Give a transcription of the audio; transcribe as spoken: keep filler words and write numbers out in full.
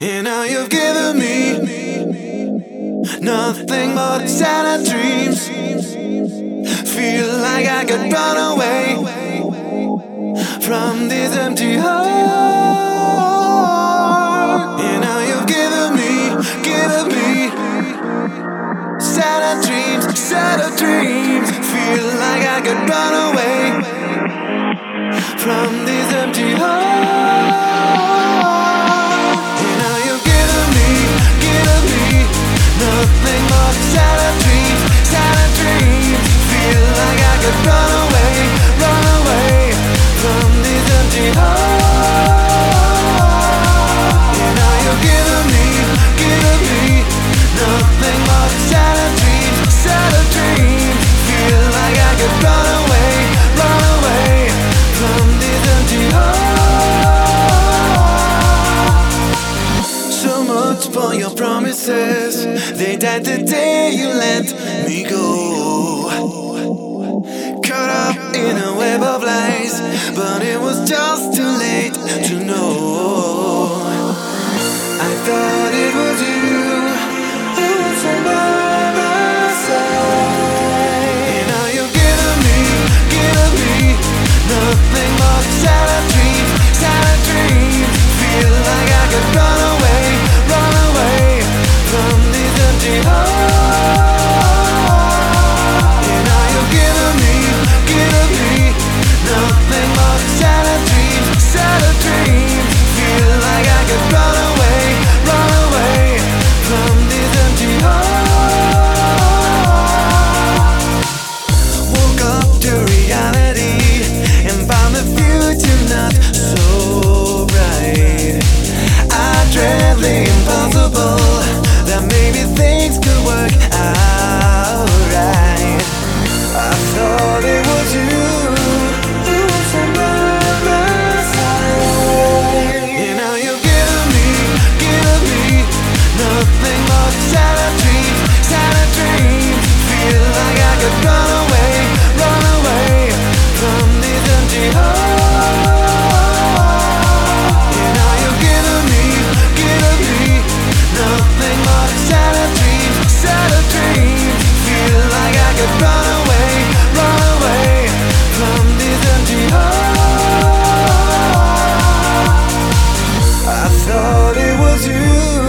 And now you've given me nothing but sad dreams. Feel like I could run away from this empty heart. And now you've given me, given me sad dreams, sad dreams. Feel like I could run away from this empty heart. Nothing but sad dreams, sad dreams. Feel like I could run away, run away from this empty heart. And now you're giving me, giving me nothing but sad dreams, sad dreams. Feel like I could run away, run away from this empty heart. So much for your promises. They died the day you let me go. Caught up in a web of lies, but it was just too late to know. I thought it was you who was by my side. And now you're giving me, giving me nothing but sad dreams, sad dreams. Feel like I could run away, run away from this empty heart. And now you're giving me, giving me nothing but sad dreams, sad dreams. Feel like I could run away, run away from this empty heart. Woke up to reality and found the future not so bright. I dread the impossible, that maybe things could work out right. I thought it was you who was by my side. And now you're giving me, giving me nothing but sad dreams, sad dreams. Feel like I could run away, run away from this empty heart. And now you're giving me, giving me nothing but sad dreams, sad dreams. Feel like I could run away, run away from this empty heart. I thought it was you